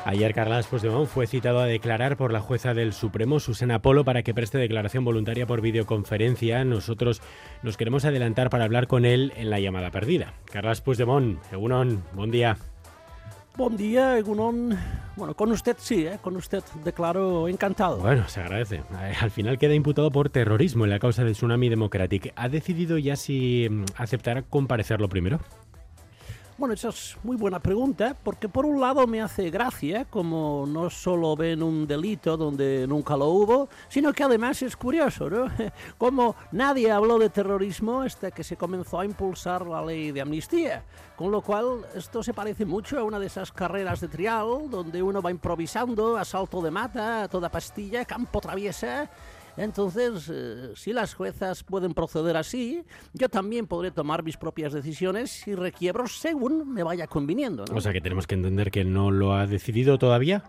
Ayer Carles Puigdemont fue citado a declarar por la jueza del Supremo, Susana Polo, para que preste declaración voluntaria por videoconferencia. Nosotros nos queremos adelantar para hablar con él en la llamada perdida. Carles Puigdemont, Egunon, buen día. Buen día, Egunon. Bueno, con usted sí, con usted declaro encantado. Bueno, se agradece. Al final queda imputado por terrorismo en la causa del Tsunami Democratic. ¿Ha decidido ya si aceptará comparecerlo primero? Bueno, esa es muy buena pregunta, porque por un lado me hace gracia, como no solo ven un delito donde nunca lo hubo, sino que además es curioso, ¿no? Como nadie habló de terrorismo hasta que se comenzó a impulsar la ley de amnistía, con lo cual esto se parece mucho a una de esas carreras de trial, donde uno va improvisando, a salto de mata, a toda pastilla, campo traviesa. Entonces, si las juezas pueden proceder así, yo también podré tomar mis propias decisiones y requiebros según me vaya conviniendo, ¿no? O sea que tenemos que entender que no lo ha decidido todavía.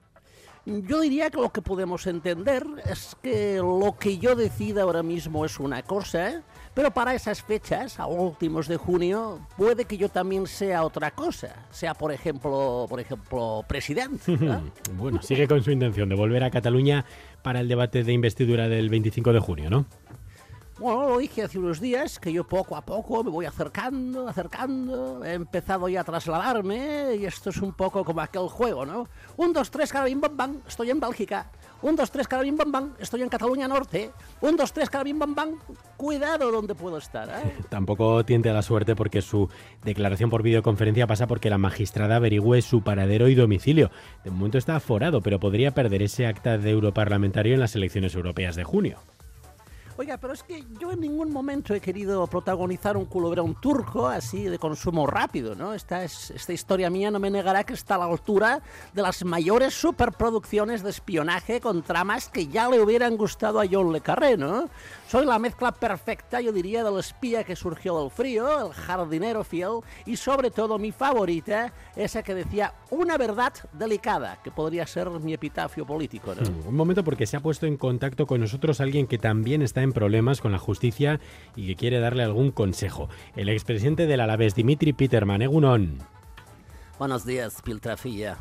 Yo diría que lo que podemos entender es que lo que yo decida ahora mismo es una cosa, pero para esas fechas, a últimos de junio, puede que yo también sea otra cosa. Sea, por ejemplo, presidente, ¿no? Bueno, sigue con su intención de volver a Cataluña para el debate de investidura del 25 de junio, ¿no? Bueno, lo dije hace unos días, que yo poco a poco me voy acercando, he empezado ya a trasladarme, y esto es un poco como aquel juego, ¿no? 1, 2, 3, carabim, bam, bam, estoy en Bélgica. 1, 2, 3, carabim, bam, bam, estoy en Cataluña Norte. 1, 2, 3, carabim, bam, bam, cuidado donde puedo estar, ¿eh? Tampoco tiente a la suerte porque su declaración por videoconferencia pasa porque la magistrada averigüe su paradero y domicilio. De momento está aforado, pero podría perder ese acta de europarlamentario en las elecciones europeas de junio. Oiga, pero es que yo en ningún momento he querido protagonizar un culebrón turco así de consumo rápido, ¿no? Esta historia mía no me negará que está a la altura de las mayores superproducciones de espionaje con tramas que ya le hubieran gustado a John le Carré, ¿no? Soy la mezcla perfecta, yo diría, del espía que surgió del frío, el jardinero fiel y sobre todo mi favorita, esa que decía una verdad delicada, que podría ser mi epitafio político, ¿no? Un momento, porque se ha puesto en contacto con nosotros alguien que también está en problemas con la justicia y que quiere darle algún consejo. El expresidente del Alavés, Dimitri Peterman. Egunon. Buenos días, piltrafilla.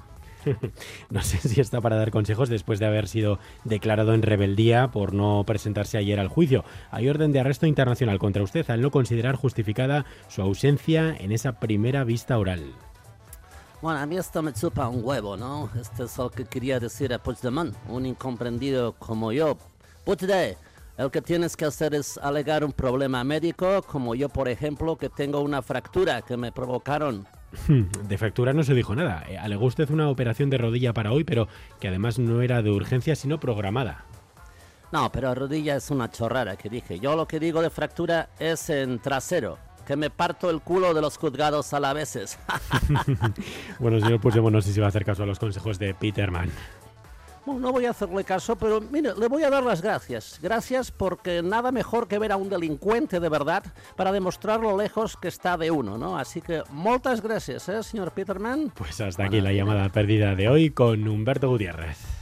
No sé si está para dar consejos después de haber sido declarado en rebeldía por no presentarse ayer al juicio. Hay orden de arresto internacional contra usted al no considerar justificada su ausencia en esa primera vista oral. Bueno, a mí esto me chupa un huevo, ¿no? Esto es lo que quería decir a Puigdemont, un incomprendido como yo. Puigdemont, el que tienes que hacer es alegar un problema médico, como yo, por ejemplo, que tengo una fractura que me provocaron. De fractura no se dijo nada. Alegó usted una operación de rodilla para hoy, pero que además no era de urgencia, sino programada. No, pero rodilla es una chorrada que dije. Yo lo que digo de fractura es en trasero, que me parto el culo de los juzgados alaveses. Bueno, señor Puigdemont, no sé si va a hacer caso a los consejos de Peterman. Bueno, no voy a hacerle caso, pero mire, le voy a dar las gracias. Gracias porque nada mejor que ver a un delincuente de verdad para demostrar lo lejos que está de uno, ¿no? Así que muchas gracias, señor Peterman. Pues hasta aquí la llamada perdida de hoy con Humberto Gutiérrez.